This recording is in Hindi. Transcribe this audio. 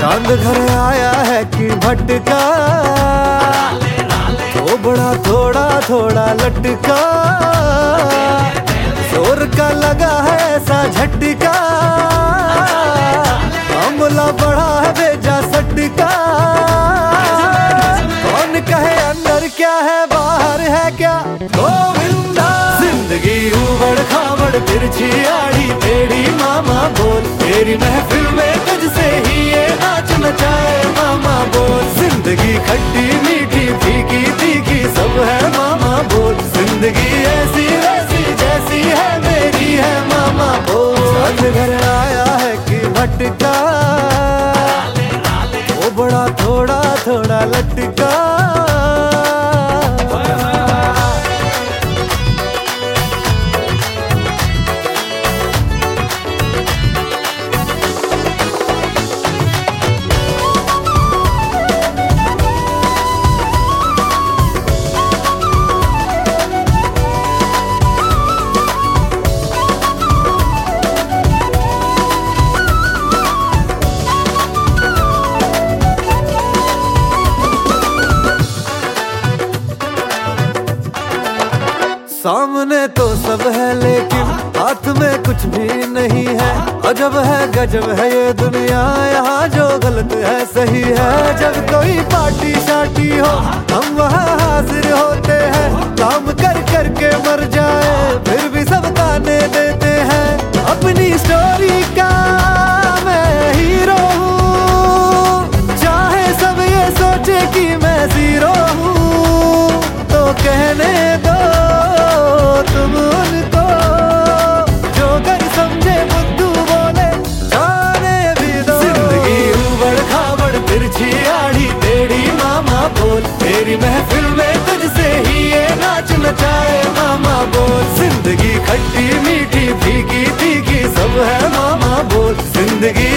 चांद घर आया है कि भटका, तो बड़ा थोड़ा थोड़ा लटका, जोर का लगा है ऐसा झटका, मामला बड़ा है बेजा सटका। कौन कहे अंदर क्या है बाहर है क्या, गोविंदा। जिंदगी उबड़ खाबड़ तिरछी आड़ी टेढ़ी, मामा बोल तेरी महफिल में तुझसे ही ये नाच नचाए, मामा बोल। जिंदगी खट्टी मीठी फीकी तीखी सब है, मामा बोल। जिंदगी ऐसी वैसी जैसी है मेरी है, मामा बोल। साथ घर आया है कि भटका, वो बड़ा थोड़ा थोड़ा लटका। सामने तो सब है लेकिन हाथ में कुछ भी नहीं है, अजब है गजब है ये दुनिया, यहाँ जो गलत है सही है। जब कोई पार्टी शार्टी हो हम वहाँ हाजिर होते हैं, काम कर कर के मर जाए फिर भी सब ताने देते हैं। अपनी स्टोरी का मैं हीरो हूँ, चाहे सब ये सोचे कि मैं जीरो हूँ, तो कहने दो तुम उनको जो कर समझे बुद्धू बोले जाने भी दो। जिंदगी उबड़ खाबड़ तिरछी आड़ी टेढ़ी, मामा बोल तेरी महफिल में तुझसे ही ये नाच नचाए, मामा बोल। जिंदगी खट्टी मीठी फीकी तीखी सब है, मामा बोल। जिंदगी